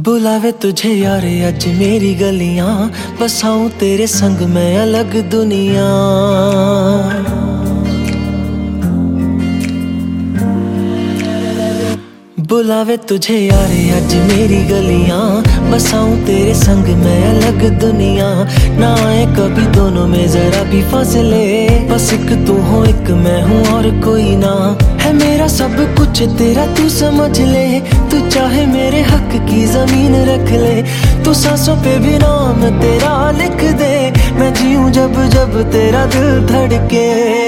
बुलावे तुझे यार आज मेरी गलियां, बसाऊं तेरे संग मैं अलग दुनिया। बुलावे तुझे यार आज मेरी गलियां, बसाऊं तेरे संग मैं अलग दुनिया। ना आए कभी दोनों में जरा भी फासले, बस एक तू हो एक मैं हूँ और कोई ना। है मेरा सब कुछ तेरा तू समझ ले, तू चाहे मेरे हक की जमीन रख ले। तू सांसों पे भी नाम तेरा लिख दे, मैं जीऊं जब जब तेरा दिल धड़के।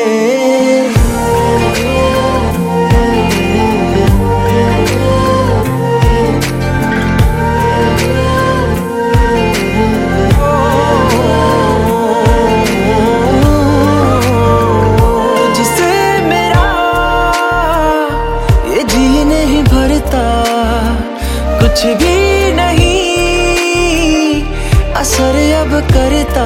कुछ भी नहीं असर अब करता,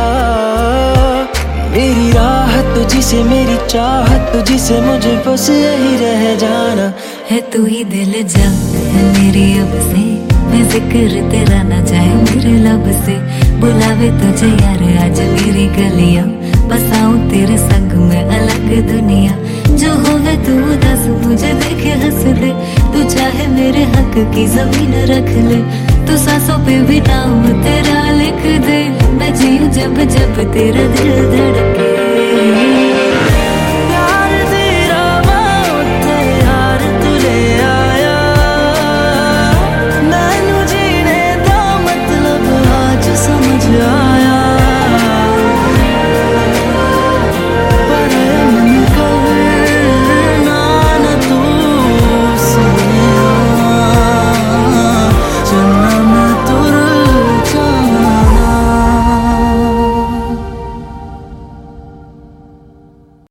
मेरी राहत तुझी से मेरी चाहत तुझी से, मुझे बस यही रह जाना है। तू ही दिल जान है मेरी अब से, मैं जिक्र तेरा ना चाहे मेरे लब से। बुलावे तुझे यार आज मेरी गलियां, बसाऊं तेरे संग में अलग दुनिया। जो होवे तू दस मुझे देखे हंस दे, तू चाहे मेरे हक की जमीन रख ले। तू सांसों पे भी नाम तेरा लिख दे, मैं जीऊं जब जब तेरा दिल धड़के।